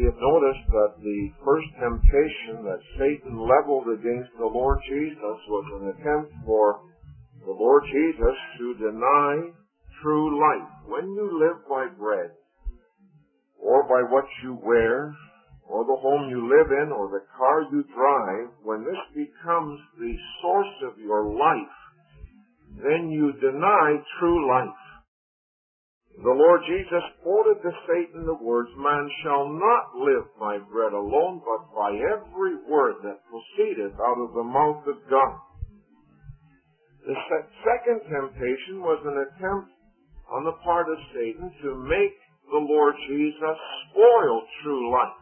have noticed that the first temptation that Satan leveled against the Lord Jesus was an attempt for the Lord Jesus to deny true life. When you live by bread, or by what you wear, or the home you live in, or the car you drive, when this becomes the source of your life, then you deny true life. The Lord Jesus quoted to Satan the words, "Man shall not live by bread alone, but by every word that proceedeth out of the mouth of God." The second temptation was an attempt on the part of Satan to make the Lord Jesus spoil true life.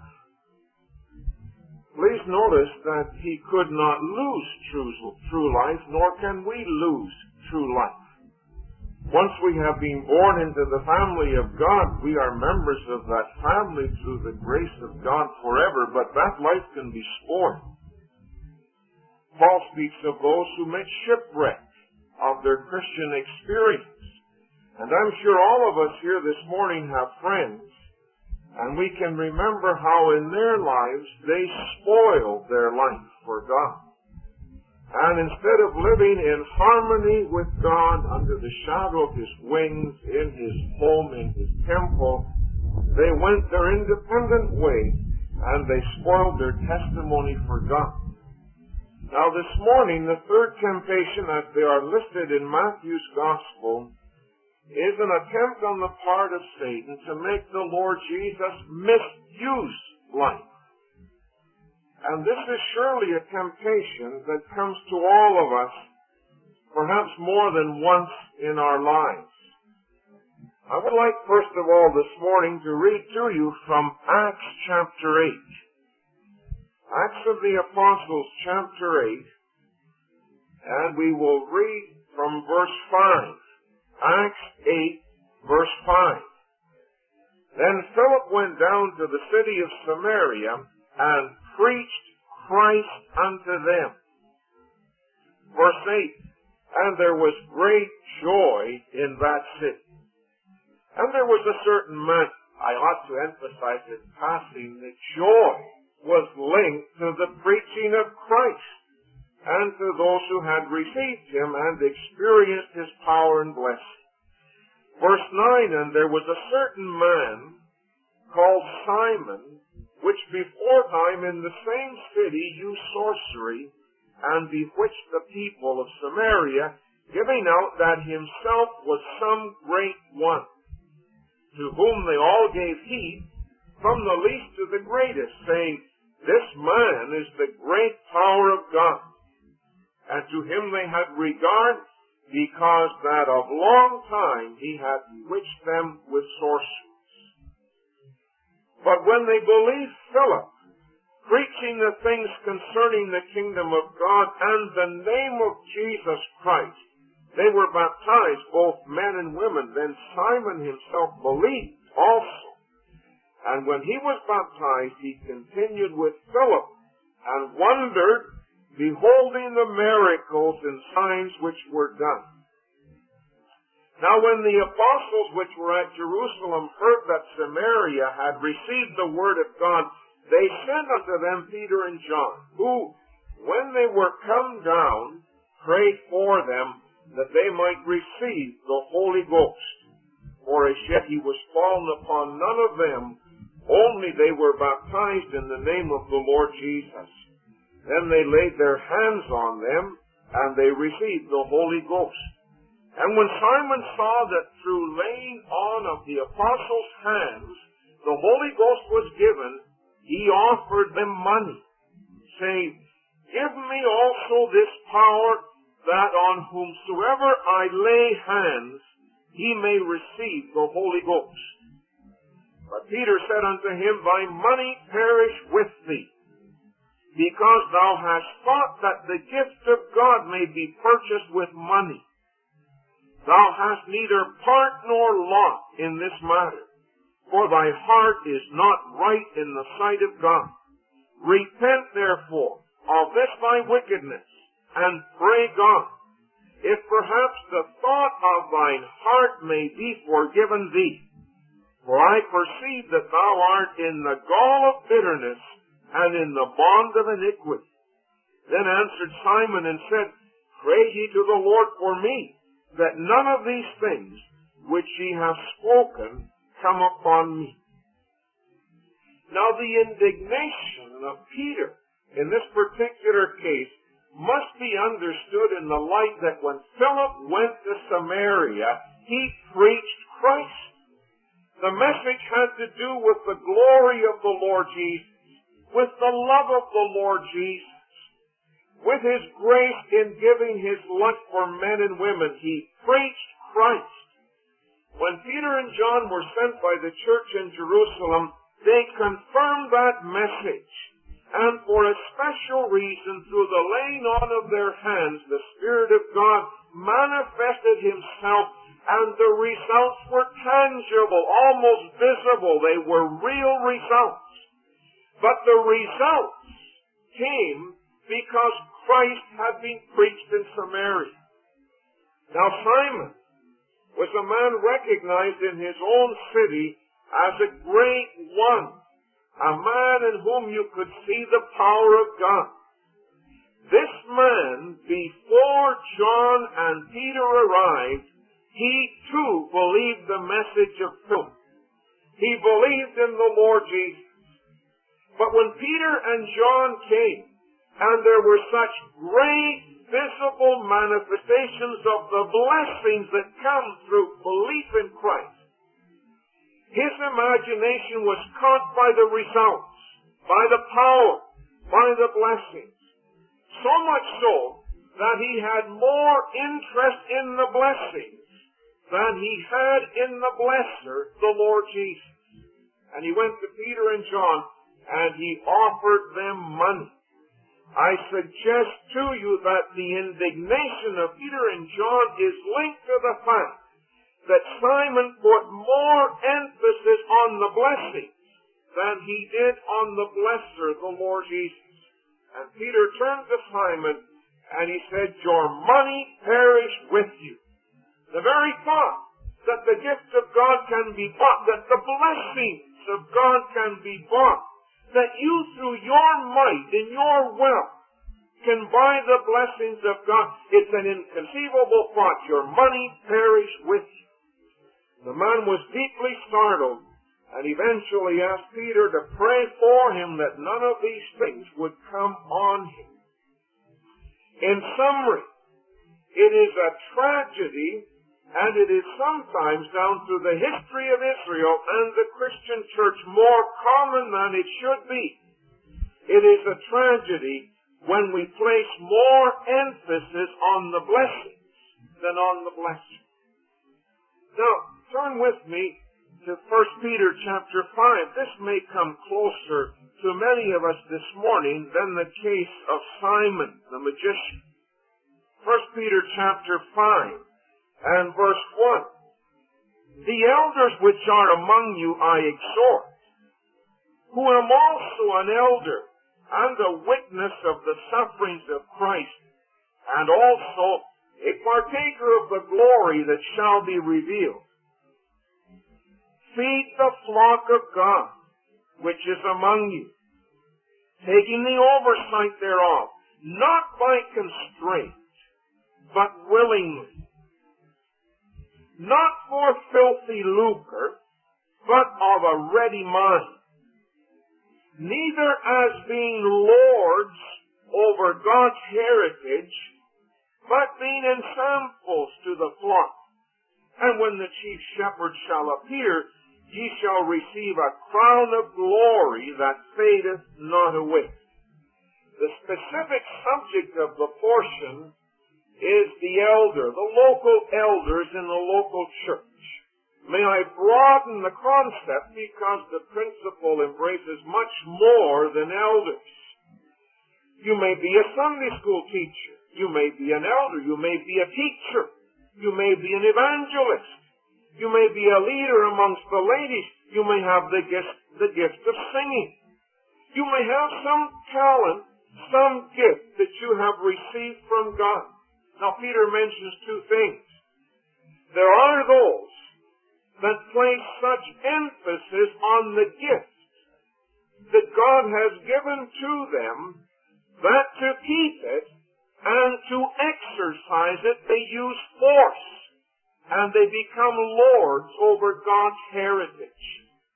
Please notice that he could not lose true life, nor can we lose true life. Once we have been born into the family of God, we are members of that family through the grace of God forever, but that life can be spoiled. Paul speaks of those who make shipwreck of their Christian experience. And I'm sure all of us here this morning have friends, and we can remember how in their lives they spoiled their life for God. And instead of living in harmony with God under the shadow of His wings, in His home, in His temple, they went their independent way and they spoiled their testimony for God. Now this morning, the third temptation as they are listed in Matthew's Gospel is an attempt on the part of Satan to make the Lord Jesus misuse life. And this is surely a temptation that comes to all of us, perhaps more than once in our lives. I would like, first of all, this morning to read to you from Acts chapter 8. Acts of the Apostles chapter 8, and we will read from verse 5. Acts 8, verse 5. Then Philip went down to the city of Samaria and preached Christ unto them. Verse 8. And there was great joy in that city. And there was a certain man, I ought to emphasize in passing, that joy was linked to the preaching of Christ and to those who had received Him and experienced His power and blessing. Verse 9, and there was a certain man called Simon, which before time in the same city used sorcery, and bewitched the people of Samaria, giving out that himself was some great one, to whom they all gave heed, from the least to the greatest, saying, This man is the great power of God. And to him they had regard, because that of long time he had bewitched them with sorcery. But when they believed Philip, preaching the things concerning the kingdom of God and the name of Jesus Christ, they were baptized, both men and women. Then Simon himself believed also. And when he was baptized, he continued with Philip, and wondered, beholding the miracles and signs which were done. Now when the apostles which were at Jerusalem heard that Samaria had received the word of God, they sent unto them Peter and John, who, when they were come down, prayed for them that they might receive the Holy Ghost. For as yet he was fallen upon none of them, only they were baptized in the name of the Lord Jesus. Then they laid their hands on them, and they received the Holy Ghost. And when Simon saw that through laying on of the apostles' hands the Holy Ghost was given, he offered them money, saying, Give me also this power, that on whomsoever I lay hands, he may receive the Holy Ghost. But Peter said unto him, Thy money perish with thee, because thou hast thought that the gift of God may be purchased with money. Thou hast neither part nor lot in this matter, for thy heart is not right in the sight of God. Repent therefore of this thy wickedness, and pray God, if perhaps the thought of thine heart may be forgiven thee. For I perceive that thou art in the gall of bitterness and in the bond of iniquity. Then answered Simon and said, Pray ye to the Lord for me, that none of these things which ye have spoken come upon me. Now the indignation of Peter in this particular case must be understood in the light that when Philip went to Samaria, he preached Christ. The message had to do with the glory of the Lord Jesus, with the love of the Lord Jesus, with His grace in giving His life for men and women. He preached Christ. When Peter and John were sent by the church in Jerusalem, they confirmed that message. And for a special reason, through the laying on of their hands, the Spirit of God manifested Himself, and the results were tangible, almost visible. They were real results. But the results came because Christ had been preached in Samaria. Now Simon was a man recognized in his own city as a great one, a man in whom you could see the power of God. This man, before John and Peter arrived, he too believed the message of Philip. He believed in the Lord Jesus. But when Peter and John came, and there were such great visible manifestations of the blessings that come through belief in Christ, his imagination was caught by the results, by the power, by the blessings. So much so that he had more interest in the blessings than he had in the blesser, the Lord Jesus. And he went to Peter and John, and he offered them money. I suggest to you that the indignation of Peter and John is linked to the fact that Simon put more emphasis on the blessings than he did on the blesser, the Lord Jesus. And Peter turned to Simon and he said, Your money perish with you. The very thought that the gift of God can be bought, that the blessings of God can be bought, that you through your might and your wealth can buy the blessings of God, it's an inconceivable thought. Your money perish with you. The man was deeply startled and eventually asked Peter to pray for him that none of these things would come on him. In summary, it is a tragedy, and it is sometimes down through the history of Israel and the Christian church more common than it should be. It is a tragedy when we place more emphasis on the blessings than on the blessing. Now, turn with me to 1 Peter chapter 5. This may come closer to many of us this morning than the case of Simon the magician. 1 Peter chapter 5 and verse 1. The elders which are among you I exhort, who am also an elder and a witness of the sufferings of Christ, and also a partaker of the glory that shall be revealed. Feed the flock of God, which is among you, taking the oversight thereof, not by constraint, but willingly, not for filthy lucre, but of a ready mind, neither as being lords over God's heritage, but being ensamples to the flock. And when the chief shepherd shall appear, ye shall receive a crown of glory that fadeth not away. The specific subject of the portion is the elder, the local elders in the local church. May I broaden the concept because the principle embraces much more than elders. You may be a Sunday school teacher. You may be an elder. You may be a teacher. You may be an evangelist. You may be a leader amongst the ladies. You may have the gift of singing. You may have some talent, some gift that you have received from God. Now, Peter mentions two things. There are those that place such emphasis on the gift that God has given to them, that to keep it and to exercise it they use force, and they become lords over God's heritage.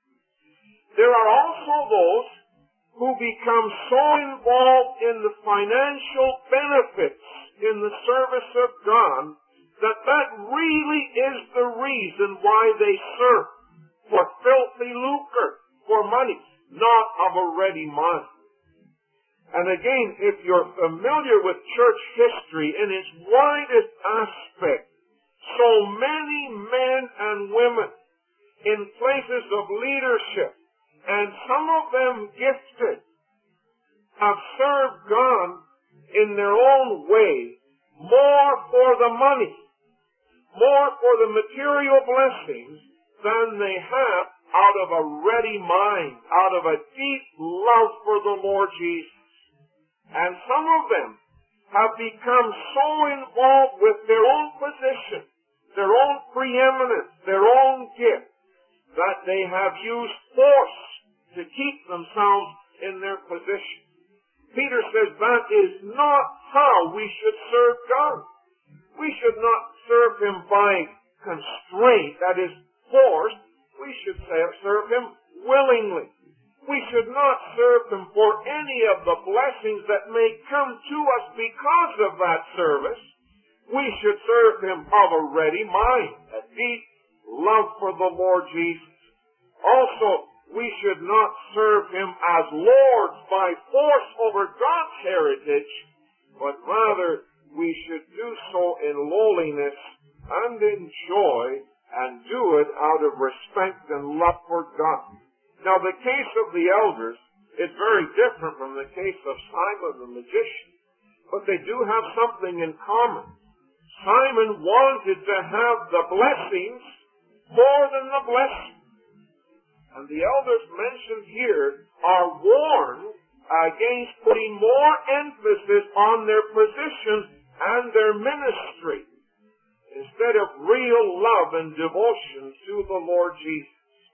There are also those who become so involved in the financial benefits in the service of God that that really is the reason why they serve, for filthy lucre, for money, not of a ready mind. And again, if you're familiar with church history in its widest aspect, so many men and women in places of leadership, and some of them gifted, have served God in their own way, more for the money, more for the material blessings, than they have out of a ready mind, out of a deep love for the Lord Jesus. And some of them have become so involved with their own position, their own preeminence, their own gift, that they have used force to keep themselves in their position. Peter says that is not how we should serve God. We should not serve Him by constraint, that is, force. We should serve Him willingly. We should not serve Him for any of the blessings that may come to us because of that service. We should serve Him of a ready mind, a deep love for the Lord Jesus. Also, we should not serve Him as lords by force over God's heritage, but rather we should do so in lowliness and in joy, and do it out of respect and love for God. Now, the case of the elders is very different from the case of Simon the magician, but they do have something in common. Simon wanted to have the blessings more than the blessing. And the elders mentioned here are warned against putting more emphasis on their position and their ministry instead of real love and devotion to the Lord Jesus.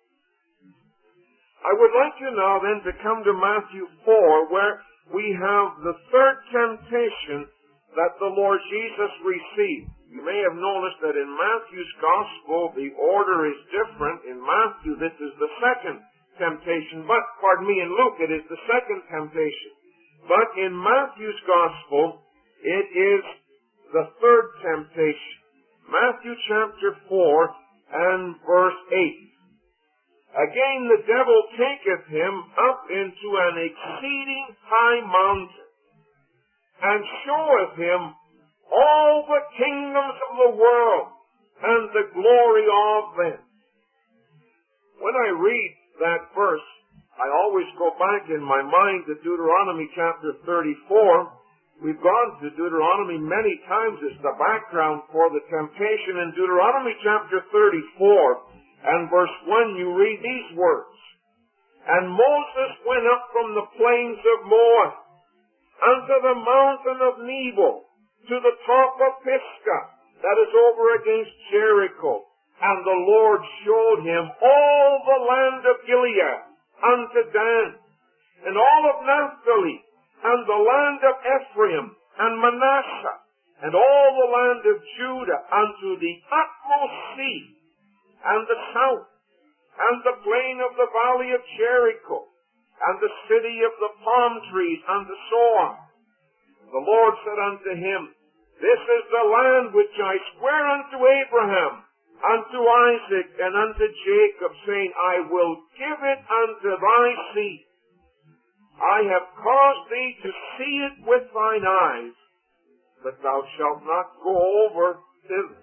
I would like you now then to come to Matthew 4, where we have the third temptation that the Lord Jesus received. You may have noticed that in Matthew's Gospel, the order is different. In Matthew, this is the second temptation, in Luke, it is the second temptation. But in Matthew's Gospel, it is the third temptation. Matthew chapter 4 and verse 8. Again the devil taketh him up into an exceeding high mountain, and showeth him all the kingdoms of the world, and the glory of them. When I read that verse, I always go back in my mind to Deuteronomy chapter 34. We've gone to Deuteronomy many times as the background for the temptation. In Deuteronomy chapter 34 and verse 1, you read these words. And Moses went up from the plains of Moab unto the mountain of Nebo, to the top of Pisgah, that is over against Jericho. And the Lord showed him all the land of Gilead unto Dan, and all of Naphtali, and the land of Ephraim, and Manasseh, and all the land of Judah unto the utmost sea, and the south, and the plain of the valley of Jericho, and the city of the palm trees, and so on. The Lord said unto him, This is the land which I swear unto Abraham, unto Isaac, and unto Jacob, saying, I will give it unto thy seed. I have caused thee to see it with thine eyes, but thou shalt not go over thither.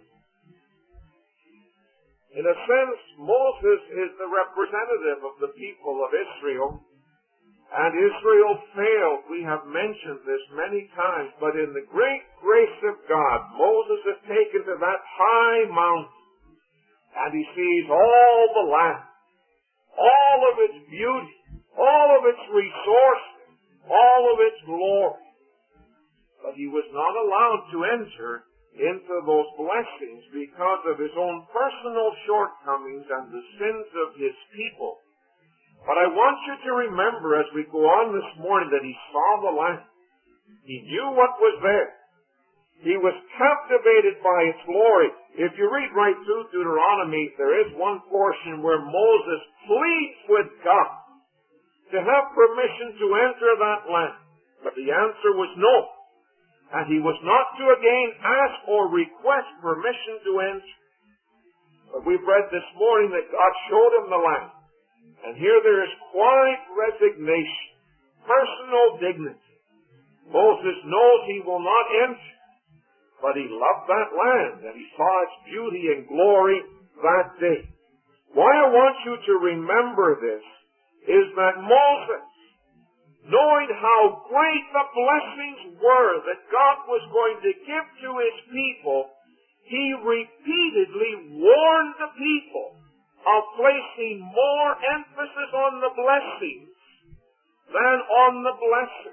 In a sense, Moses is the representative of the people of Israel, and Israel failed. We have mentioned this many times, but in the great grace of God, Moses is taken to that high mountain, and he sees all the land, all of its beauty, all of its resources, all of its glory. But he was not allowed to enter into those blessings because of his own personal shortcomings and the sins of his people. But I want you to remember as we go on this morning that he saw the land. He knew what was there. He was captivated by its glory. If you read right through Deuteronomy, there is one portion where Moses pleads with God to have permission to enter that land. But the answer was no. And he was not to again ask or request permission to enter. But we've read this morning that God showed him the land. And here there is quiet resignation, personal dignity. Moses knows he will not enter, but he loved that land and he saw its beauty and glory that day. Why I want you to remember this is that Moses, knowing how great the blessings were that God was going to give to his people, he repeatedly warned the people of placing more emphasis on the blessings than on the blessing.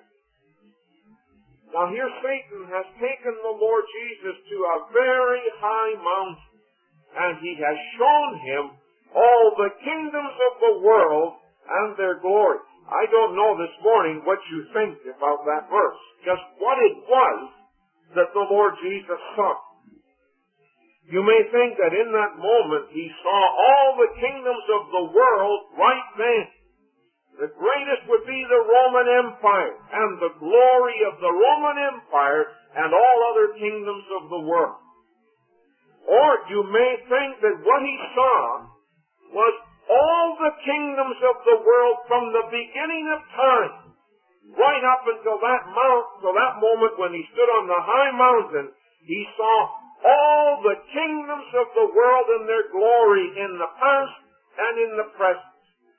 Now here Satan has taken the Lord Jesus to a very high mountain, and he has shown him all the kingdoms of the world and their glory. I don't know this morning what you think about that verse, just what it was that the Lord Jesus saw. You may think that in that moment he saw all the kingdoms of the world right then. The greatest would be the Roman Empire and the glory of the Roman Empire and all other kingdoms of the world. Or you may think that what he saw was all the kingdoms of the world from the beginning of time, right up until that moment when he stood on the high mountain. He saw all the kingdoms of the world in their glory in the past and in the present.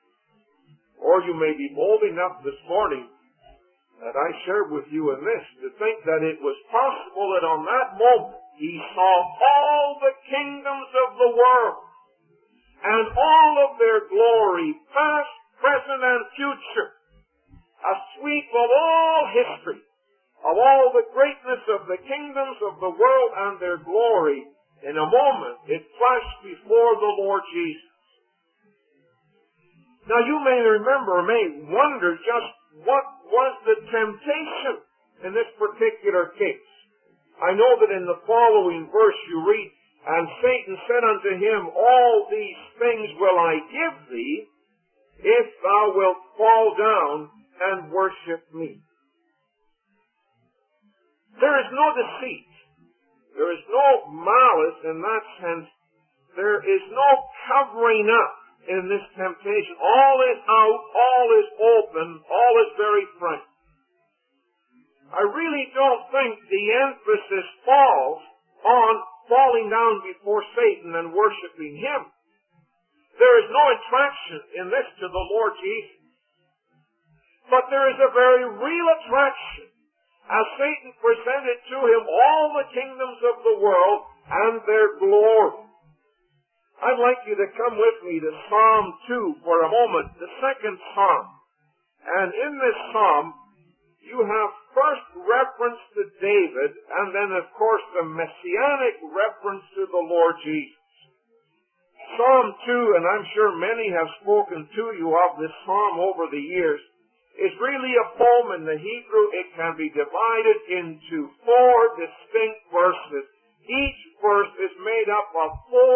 Or you may be bold enough this morning that I shared with you in this to think that it was possible that on that moment he saw all the kingdoms of the world and all of their glory, past, present, and future. A sweep of all history, of all the greatness of the kingdoms of the world and their glory. In a moment, it flashed before the Lord Jesus. Now you may remember, may wonder just what was the temptation in this particular case. I know that in the following verse you read, "And Satan said unto him, All these things will I give thee, if thou wilt fall down and worship me." There is no deceit. There is no malice in that sense. There is no covering up in this temptation. All is out, all is open, all is very frank. I really don't think the emphasis falls on falling down before Satan and worshiping him. There is no attraction in this to the Lord Jesus. But there is a very real attraction as Satan presented to him all the kingdoms of the world and their glory. I'd like you to come with me to Psalm 2 for a moment, the second Psalm. And in this Psalm, you have first reference to David, and then, of course, the messianic reference to the Lord Jesus. Psalm 2, and I'm sure many have spoken to you of this Psalm over the years, is really a poem in the Hebrew. It can be divided into 4 distinct verses. Each verse is made up of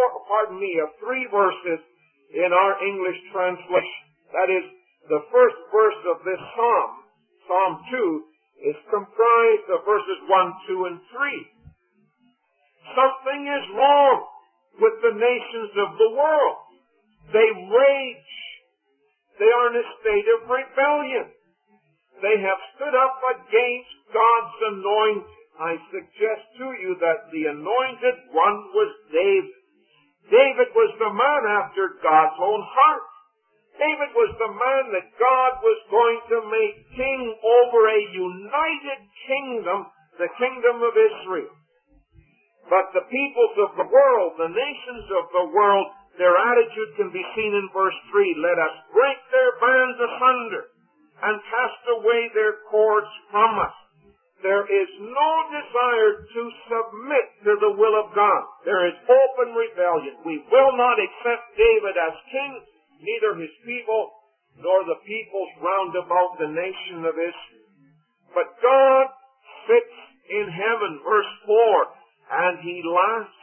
3 verses in our English translation. That is, the first verse of this Psalm, Psalm 2, is comprised of verses 1, 2, and 3. Something is wrong with the nations of the world. They rage. They are in a state of rebellion. They have stood up against God's anointed. I suggest to you that the anointed one was David. David was the man after God's own heart. David was the man that God was going to make king over a united kingdom, the kingdom of Israel. But the peoples of the world, the nations of the world, their attitude can be seen in verse 3. Let us break their bands asunder and cast away their cords from us. there is no desire to submit to the will of God. There is open rebellion. We will not accept David as king, neither his people, nor the peoples round about the nation of Israel. But God sits in heaven, verse 4, and he laughs.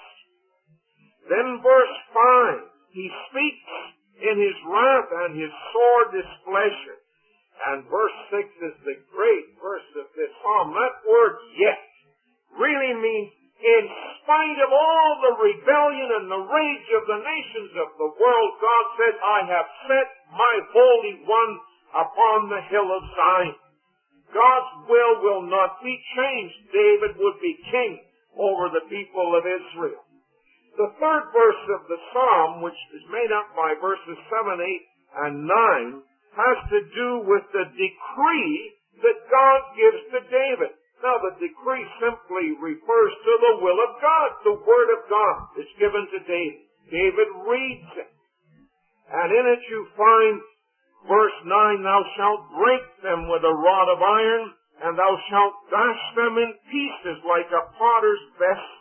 Then verse 5, he speaks in his wrath and his sore displeasure. And verse 6 is the great verse of this psalm. That word yet really means in spite of all the rebellion and the rage of the nations of the world, God said, I have set my Holy One upon the hill of Zion. God's will not be changed. David would be king over the people of Israel. The third verse of the psalm, which is made up by verses 7, 8, and 9, has to do with the decree that God gives to David. Now, the decree simply refers to the will of God. The word of God is given to David. David reads it. And in it you find verse 9, thou shalt break them with a rod of iron, and thou shalt dash them in pieces like a potter's vessel.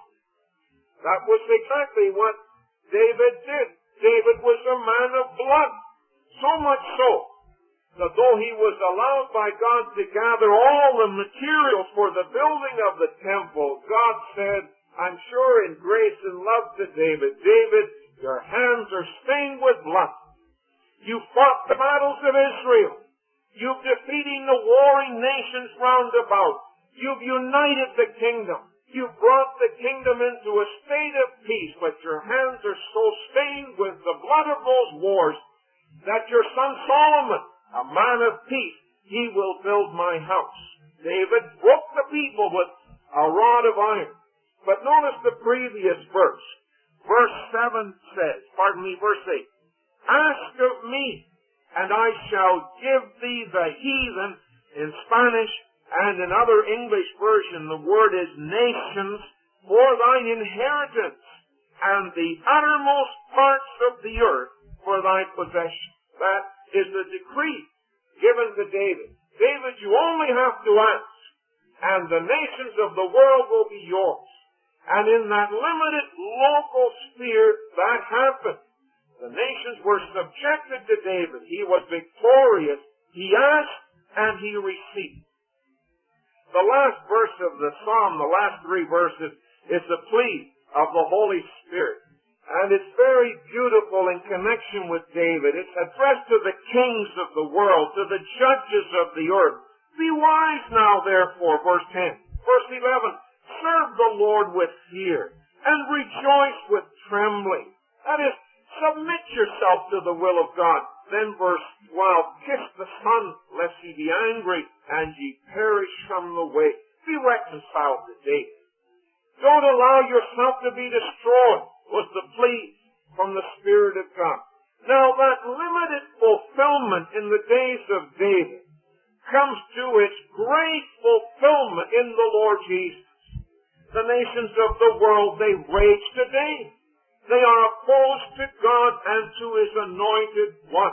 That was exactly what David did. David was a man of blood. So much so that though he was allowed by God to gather all the materials for the building of the temple, God said, I'm sure in grace and love to David, David, your hands are stained with blood. You fought the battles of Israel. You've defeated the warring nations round about. You've united the kingdom. You've brought the kingdom into a state of peace, but your hands are so stained with the blood of those wars that your son Solomon, a man of peace, he will build my house. David broke the people with a rod of iron. But notice the previous verse. Verse 7 says, verse 8, ask of me, and I shall give thee the heathen, in Spanish, and in other English version, the word is nations, for thine inheritance, and the uttermost parts of the earth for thy possession. That is the decree given to David. David, you only have to ask, and the nations of the world will be yours. And in that limited local sphere, that happened. The nations were subjected to David. He was victorious. He asked, and he received. The last verse of the psalm, the last three verses, is the plea of the Holy Spirit. And it's very beautiful in connection with David. It's addressed to the kings of the world, to the judges of the earth. Be wise now, therefore, verse 10. Verse 11, serve the Lord with fear, and rejoice with trembling. That is, submit yourself to the will of God. Then verse 12, kiss the Son, lest he be angry, and ye perish from the way. Be reconciled to David. Don't allow yourself to be destroyed, was the plea from the Spirit of God. Now that limited fulfillment in the days of David comes to its great fulfillment in the Lord Jesus. The nations of the world, they rage today. They are opposed to God and to His anointed one.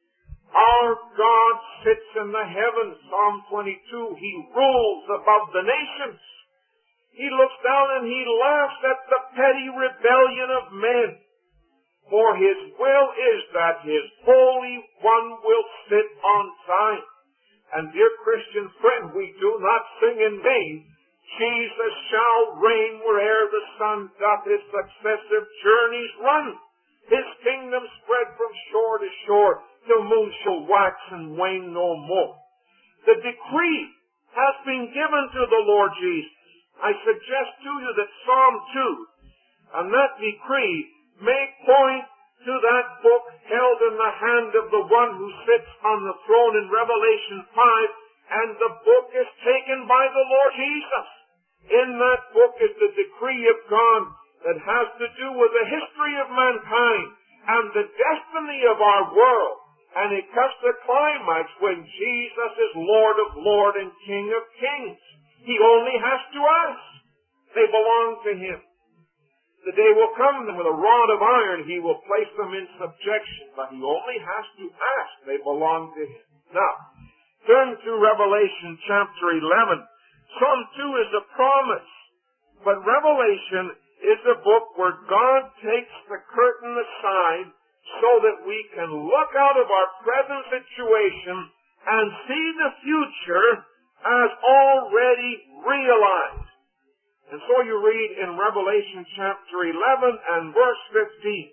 Our God sits in the heavens, Psalm 22. He rules above the nations. He looks down and He laughs at the petty rebellion of men. For His will is that His Holy One will sit on Zion. And dear Christian friend, we do not sing in vain. Jesus shall reign where'er the sun doth his successive journeys run. His kingdom spread from shore to shore, till moon shall wax and wane no more. The decree has been given to the Lord Jesus. I suggest to you that Psalm 2 and that decree may point to that book held in the hand of the one who sits on the throne in Revelation 5, and the book is taken by the Lord Jesus. In that book is the decree of God that has to do with the history of mankind and the destiny of our world. And it comes to climax when Jesus is Lord of Lords and King of Kings. He only has to ask. They belong to Him. The day will come that with a rod of iron He will place them in subjection, but He only has to ask. They belong to Him. Now, turn to Revelation chapter 11. Psalm 2 is a promise. But Revelation is a book where God takes the curtain aside so that we can look out of our present situation and see the future as already realized. And so you read in Revelation chapter 11 and verse 15.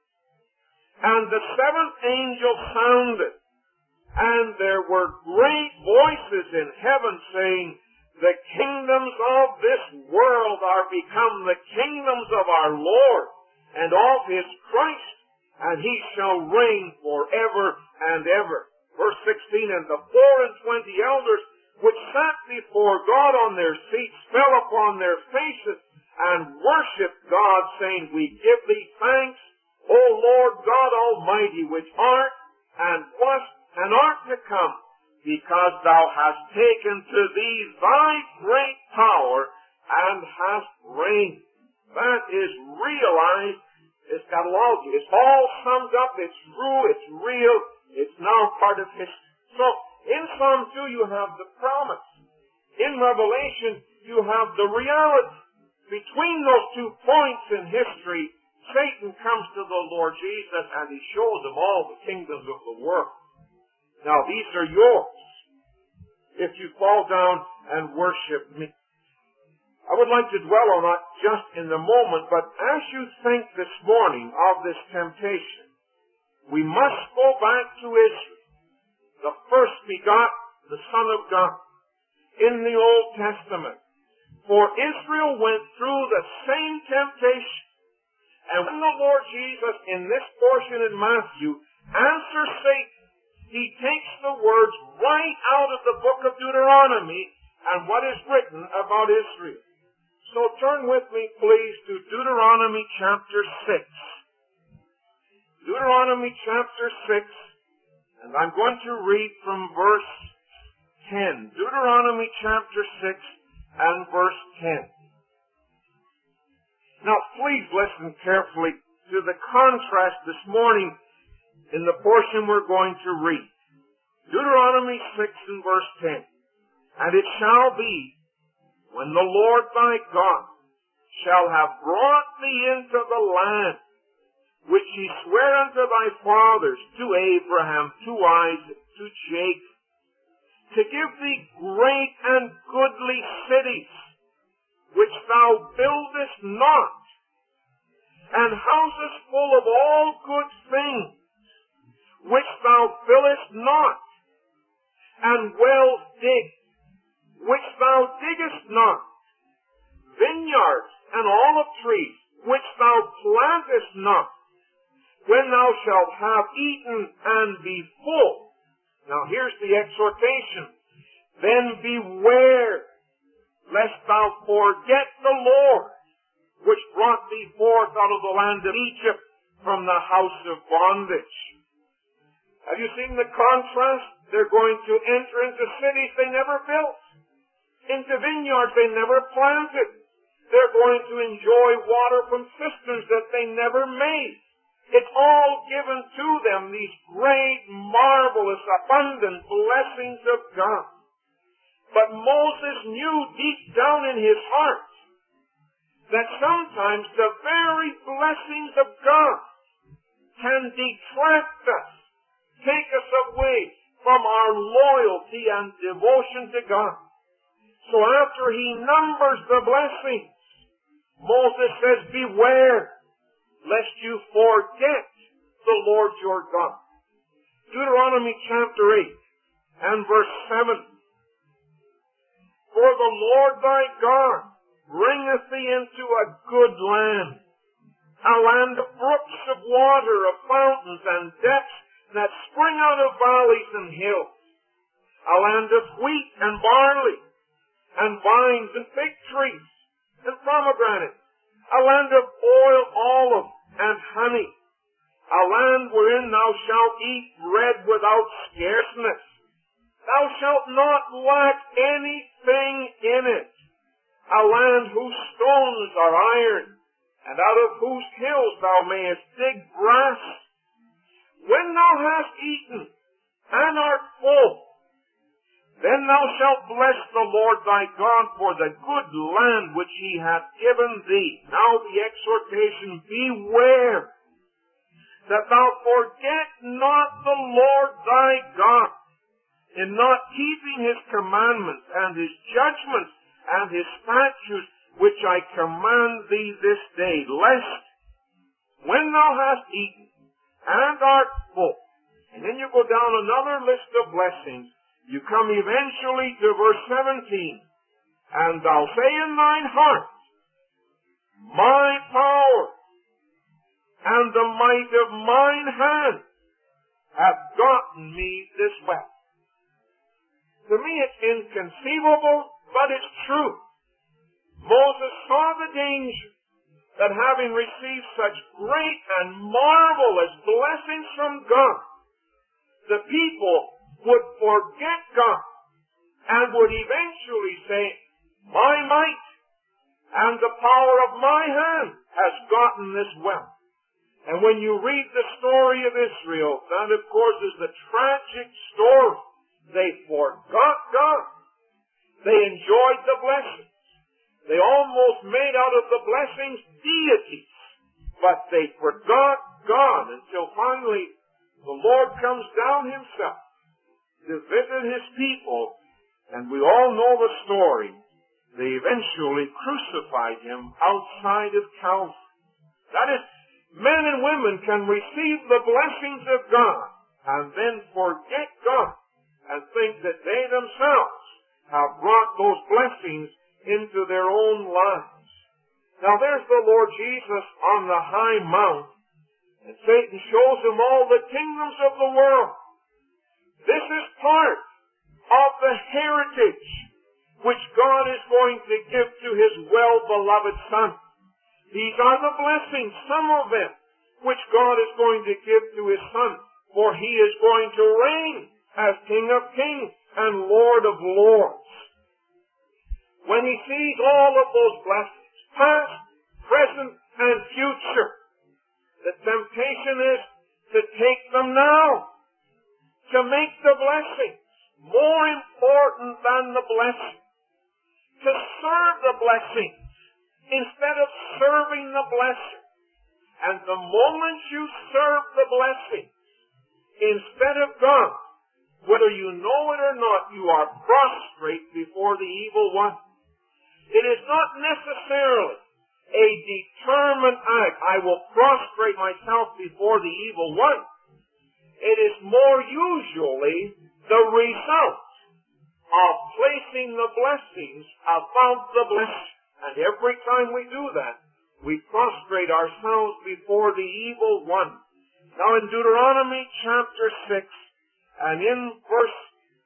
And the seventh angel sounded, and there were great voices in heaven saying, the kingdoms of this world are become the kingdoms of our Lord and of His Christ, and He shall reign forever and ever. Verse 16, and the 24 elders which sat before God on their seats fell upon their faces and worshipped God, saying, we give Thee thanks, O Lord God Almighty, which art and wast and art to come, because Thou hast taken to Thee Thy great power and hast reigned. That is realized, eschatology. It's all summed up, it's true, it's real, it's now part of history. So, in Psalm 2 you have the promise. In Revelation you have the reality. Between those 2 points in history, Satan comes to the Lord Jesus and he shows him all the kingdoms of the world. Now these are yours if you fall down and worship me. I would like to dwell on that just in a moment, but as you think this morning of this temptation, we must go back to Israel, the first begotten, the Son of God, in the Old Testament. For Israel went through the same temptation. And when the Lord Jesus, in this portion in Matthew, answers Satan, He takes the words right out of the book of Deuteronomy and what is written about Israel. So turn with me, please, to Deuteronomy chapter 6. Deuteronomy chapter 6, and I'm going to read from verse 10. Deuteronomy chapter 6 and verse 10. Now, please listen carefully to the contrast this morning in the portion we're going to read. Deuteronomy 6 and verse 10. And it shall be, when the Lord thy God shall have brought thee into the land, which he sware unto thy fathers, to Abraham, to Isaac, to Jacob, to give thee great and goodly cities, which thou buildest not, and houses full of all good things, which thou fillest not, and wells digged, which thou diggest not, vineyards and olive trees, which thou plantest not, when thou shalt have eaten and be full. Now here's the exhortation. Then beware, lest thou forget the Lord, which brought thee forth out of the land of Egypt from the house of bondage. Have you seen the contrast? They're going to enter into cities they never built, into vineyards they never planted. They're going to enjoy water from cisterns that they never made. It's all given to them, these great, marvelous, abundant blessings of God. But Moses knew deep down in his heart that sometimes the very blessings of God can detract us, take us away from our loyalty and devotion to God. So after he numbers the blessings, Moses says, beware, lest you forget the Lord your God. Deuteronomy chapter 8 and verse 7. For the Lord thy God bringeth thee into a good land, a land of brooks of water, of fountains and depths that spring out of valleys and hills, a land of wheat and barley, and vines and fig trees, and pomegranates, a land of oil, olive, and honey, a land wherein thou shalt eat bread without scarceness. Thou shalt not lack anything in it, a land whose stones are iron, and out of whose hills thou mayest dig brass. When thou hast eaten and art full, then thou shalt bless the Lord thy God for the good land which he hath given thee. Now the exhortation, beware that thou forget not the Lord thy God in not keeping his commandments and his judgments and his statutes which I command thee this day, lest when thou hast eaten and art full, and then you go down another list of blessings, you come eventually to verse 17, and thou say in thine heart, my power and the might of mine hand hath gotten me this wealth. To me it's inconceivable, but it's true. Moses saw the danger that having received such great and marvelous blessings from God, the people would forget God and would eventually say, my might and the power of my hand has gotten this wealth. And when you read the story of Israel, that of course is the tragic story. They forgot God. They enjoyed the blessings. They almost made out of the blessings deities. But they forgot God until finally the Lord comes down himself to visit his people. And we all know the story. They eventually crucified him outside of Calvary. That is, men and women can receive the blessings of God and then forget God and think that they themselves have brought those blessings into their own lives. Now there's the Lord Jesus on the high mount, and Satan shows him all the kingdoms of the world. This is part of the heritage which God is going to give to his well-beloved Son. These are the blessings, some of them, which God is going to give to his Son, for he is going to reign as King of Kings and Lord of Lords. When he sees all of those blessings, past, present, and future, the temptation is to take them now, to make the blessings more important than the blessing, to serve the blessings instead of serving the blessing. And the moment you serve the blessing instead of God, whether you know it or not, you are prostrate before the evil one. It is not necessarily a determined act. I will prostrate myself before the evil one. It is more usually the result of placing the blessings above the blessing. And every time we do that, we prostrate ourselves before the evil one. Now in Deuteronomy chapter 6 and in verse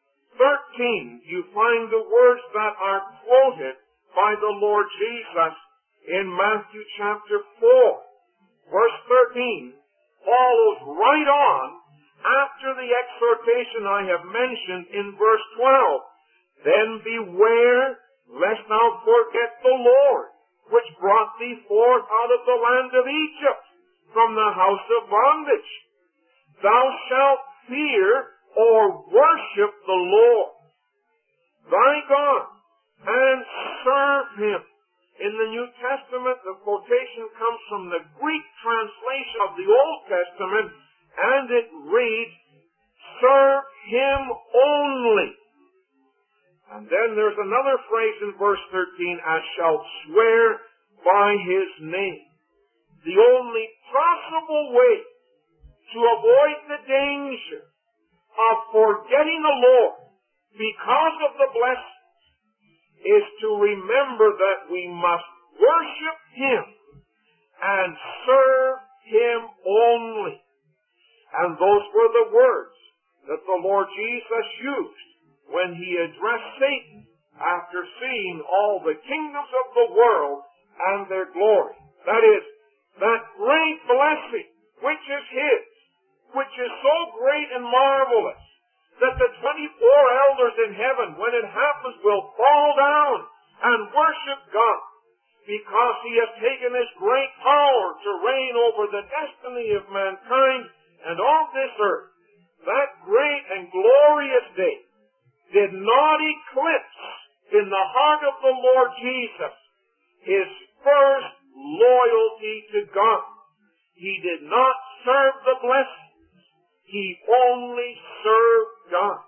13, you find the words that are quoted by the Lord Jesus in Matthew chapter 4. Verse 13 follows right on after the exhortation I have mentioned in verse 12. Then beware lest thou forget the Lord, which brought thee forth out of the land of Egypt, from the house of bondage. Thou shalt fear or worship the Lord thy God, and serve him. In the New Testament, the quotation comes from the Greek translation of the Old Testament, and it reads, serve him only. And then there's another phrase in verse 13, as shalt swear by his name. The only possible way to avoid the danger of forgetting the Lord because of the blessing is to remember that we must worship him and serve him only. And those were the words that the Lord Jesus used when he addressed Satan after seeing all the kingdoms of the world and their glory. That is, that great blessing which is his, which is so great and marvelous that the 24 elders in heaven, when it happens, will fall down and worship God because he has taken his great power to reign over the destiny of mankind and all this earth. That great and glorious day did not eclipse in the heart of the Lord Jesus his first loyalty to God. He did not serve the blessings. He only served God.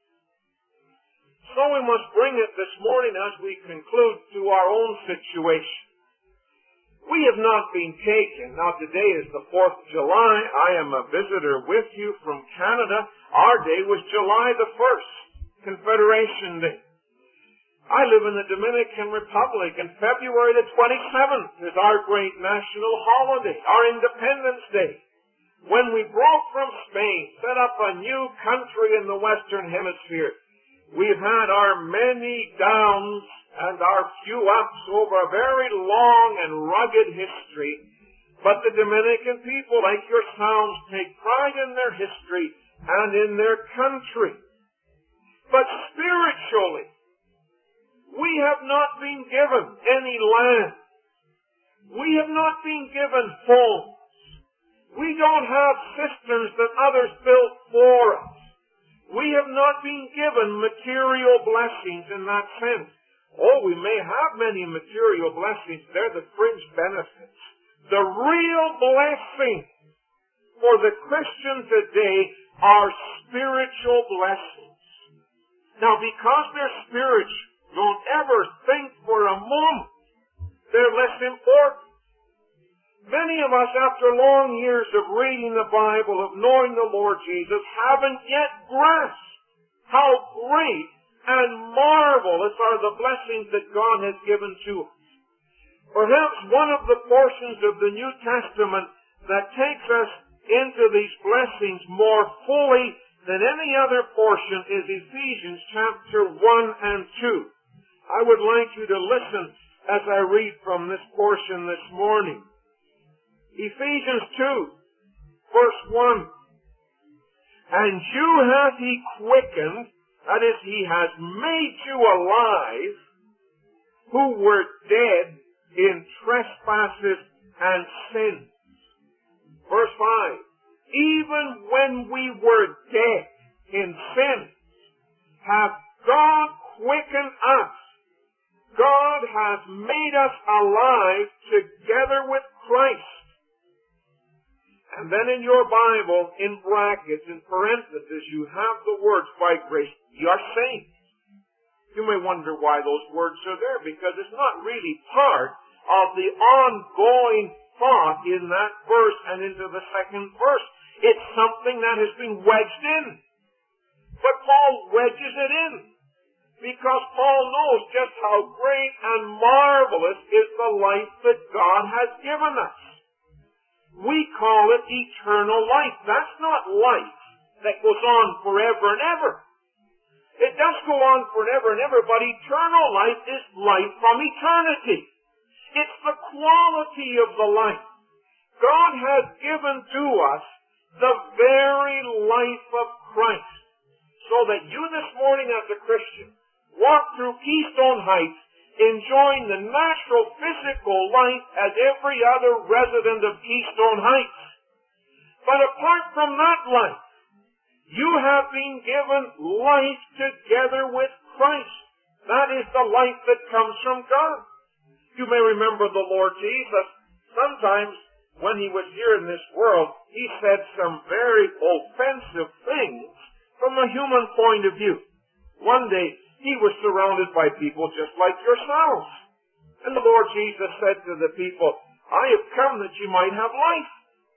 So we must bring it this morning as we conclude to our own situation. We have not been taken. Now today is the 4th of July. I am a visitor with you from Canada. Our day was July the 1st, Confederation Day. I live in the Dominican Republic, and February the 27th is our great national holiday, our Independence Day. When we broke from Spain, set up a new country in the Western Hemisphere, we've had our many downs and our few ups over a very long and rugged history. But the Dominican people, like yourselves, take pride in their history and in their country. But spiritually, we have not been given any land. We have not been given homes. We don't have cisterns that others built for us. We have not been given material blessings in that sense. Oh, we may have many material blessings. They're the fringe benefits. The real blessings for the Christian today are spiritual blessings. Now, because they're spiritual, don't ever think for a moment they're less important. Many of us, after long years of reading the Bible, of knowing the Lord Jesus, haven't yet grasped how great and marvelous are the blessings that God has given to us. Perhaps one of the portions of the New Testament that takes us into these blessings more fully than any other portion is Ephesians chapter 1 and 2. I would like you to listen as I read from this portion this morning. Ephesians 2, verse 1. And you hath he quickened, that is, he has made you alive, who were dead in trespasses and sins. Verse 5. Even when we were dead in sin, hath God quickened us. God has made us alive together with Christ. And then in your Bible, in brackets, in parentheses, you have the words, by grace, you are saved. You may wonder why those words are there, because it's not really part of the ongoing thought in that verse and into the second verse. It's something that has been wedged in. But Paul wedges it in, because Paul knows just how great and marvelous is the life that God has given us. We call it eternal life. That's not life that goes on forever and ever. It does go on forever and ever, but eternal life is life from eternity. It's the quality of the life. God has given to us the very life of Christ, so that you this morning as a Christian walk through Keystone Heights enjoying the natural physical life as every other resident of Keystone Heights. But apart from that life, you have been given life together with Christ. That is the life that comes from God. You may remember the Lord Jesus. Sometimes when he was here in this world, he said some very offensive things from a human point of view. One day, he was surrounded by people just like yourselves. And the Lord Jesus said to the people, I have come that you might have life.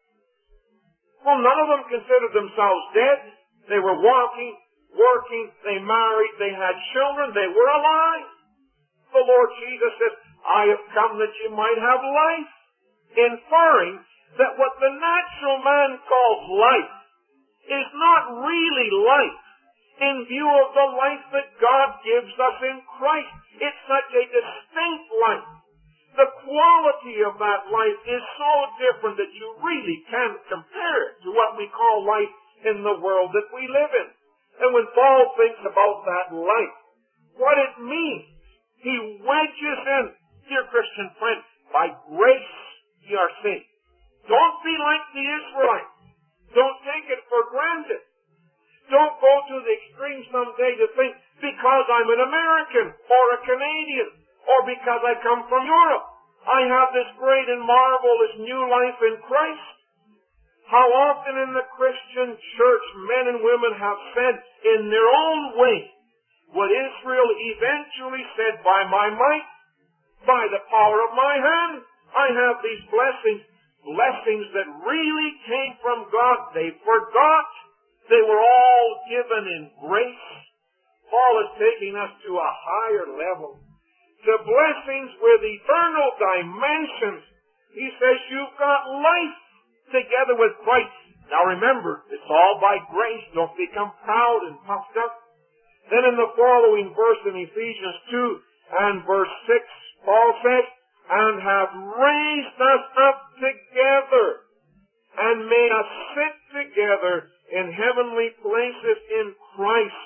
Well, none of them considered themselves dead. They were walking, working, they married, they had children, they were alive. The Lord Jesus said, I have come that you might have life, inferring that what the natural man calls life is not really life in view of the life that God gives us in Christ. It's such a distinct life. The quality of that life is so different that you really can't compare it to what we call life in the world that we live in. And when Paul thinks about that life, what it means, he wedges in, dear Christian friend, by grace ye are saved. Don't be like the Israelites. Don't take it for granted. Don't go to the extreme someday to think because I'm an American or a Canadian or because I come from Europe. I have this great and marvelous new life in Christ. How often in the Christian church men and women have said in their own way what Israel eventually said, by my might, by the power of my hand, I have these blessings that really came from God. They forgot they were all given in grace. Paul is taking us to a higher level, to blessings with eternal dimensions. He says you've got life together with Christ. Now remember, it's all by grace. Don't become proud and puffed up. Then in the following verse in Ephesians 2 and verse 6, Paul says, and have raised us up together and made us sit together in heavenly places in Christ.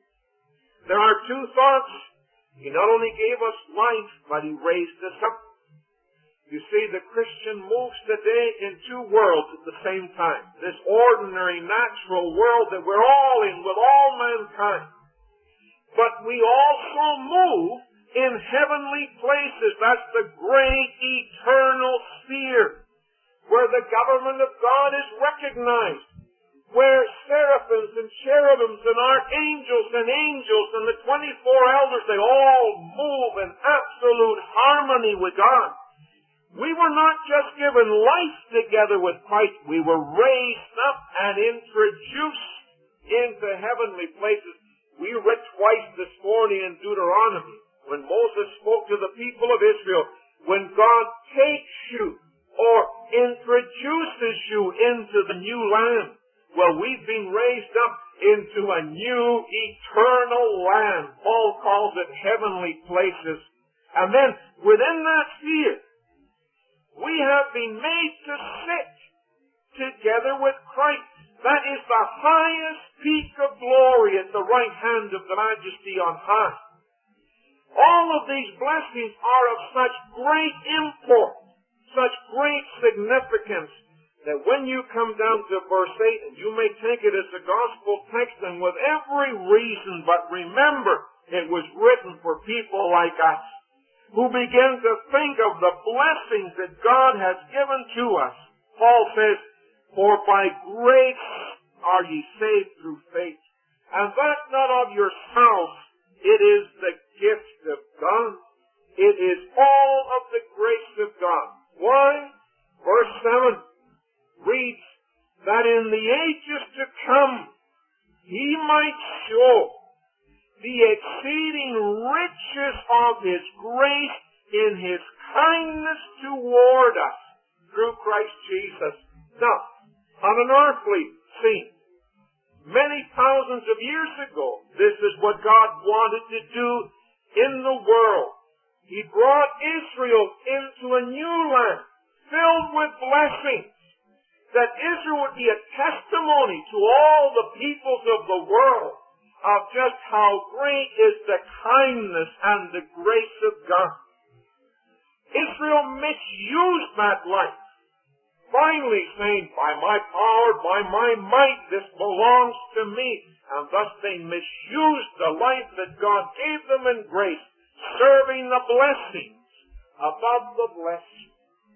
There are two thoughts. He not only gave us life, but He raised us up. You see, the Christian moves today in two worlds at the same time. This ordinary, natural world that we're all in with all mankind. But we also move in heavenly places. That's the great eternal sphere where the government of God is recognized, where seraphims and cherubims and archangels and angels and the 24 elders, they all move in absolute harmony with God. We were not just given life together with Christ, we were raised up and introduced into heavenly places. We read twice this morning in Deuteronomy, when Moses spoke to the people of Israel, when God takes you or introduces you into the new land. Well, we've been raised up into a new eternal land. Paul calls it heavenly places. And then within that sphere, we have been made to sit together with Christ. That is the highest peak of glory at the right hand of the Majesty on high. All of these blessings are of such great import, such great significance, that when you come down to verse 8, and you may take it as a gospel text, and with every reason, but remember, it was written for people like us, who begin to think of the blessings that God has given to us. Paul says, for by grace are ye saved through faith, and that not of yourselves, it is the gift of God. It is all of the grace of God. Why? Verse 7 reads, that in the ages to come He might show the exceeding riches of His grace in His kindness toward us through Christ Jesus. Now, on an earthly scene, many thousands of years ago, this is what God wanted to do in the world. He brought Israel into a new land filled with blessings, that Israel would be a testimony to all the peoples of the world of just how great is the kindness and the grace of God. Israel misused that life, finally saying, by my power, by my might, this belongs to me. And thus they misused the life that God gave them in grace, serving the blessings above the blessings.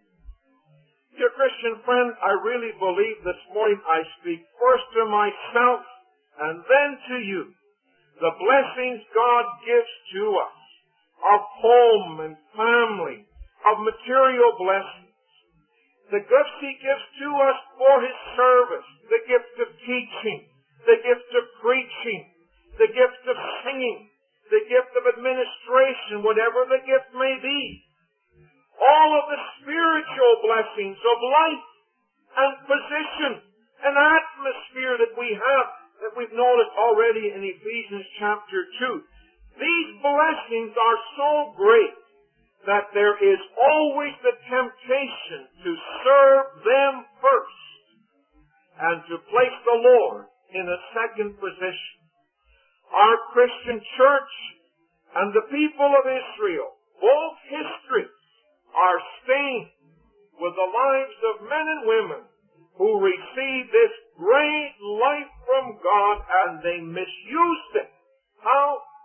Dear Christian friend, I really believe this morning I speak first to myself and then to you. The blessings God gives to us of home and family, of material blessings. The gifts He gives to us for His service, the gift of teaching, the gift of preaching, the gift of singing, the gift of administration, whatever the gift may be. All of the spiritual blessings of life and position and atmosphere that we have, that we've noticed already in Ephesians chapter 2. These blessings are so great that there is always the temptation to serve them first and to place the Lord in a second position. Our Christian church and the people of Israel, both histories, are stained with the lives of men and women who received this great life from God and they misused it. How?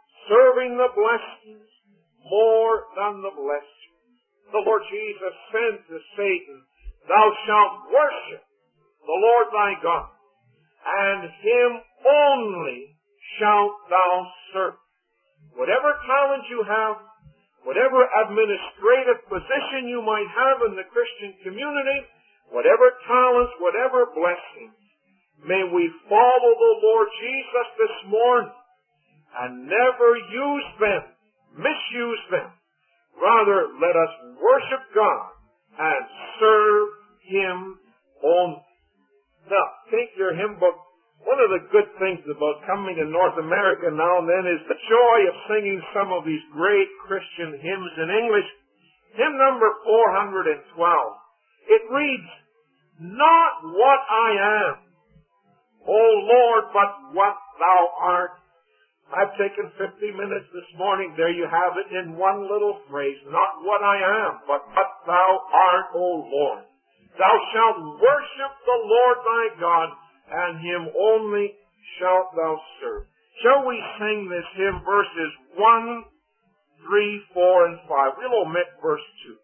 deserving the blessings more than the blessed. The Lord Jesus said to Satan, thou shalt worship the Lord thy God, and him only shalt thou serve. Whatever talent you have, whatever administrative position you might have in the Christian community, whatever talents, whatever blessings, may we follow the Lord Jesus this morning and never use them, misuse them. Rather, let us worship God and serve Him only. Now, take your hymn book. One of the good things about coming to North America now and then is the joy of singing some of these great Christian hymns in English. Hymn number 412. It reads, not what I am, O Lord, but what thou art. I've taken 50 minutes this morning. There you have it in one little phrase. Not what I am, but what thou art, O Lord. Thou shalt worship the Lord thy God, and him only shalt thou serve. Shall we sing this hymn, verses 1, 3, 4, and 5? We'll omit verse 2.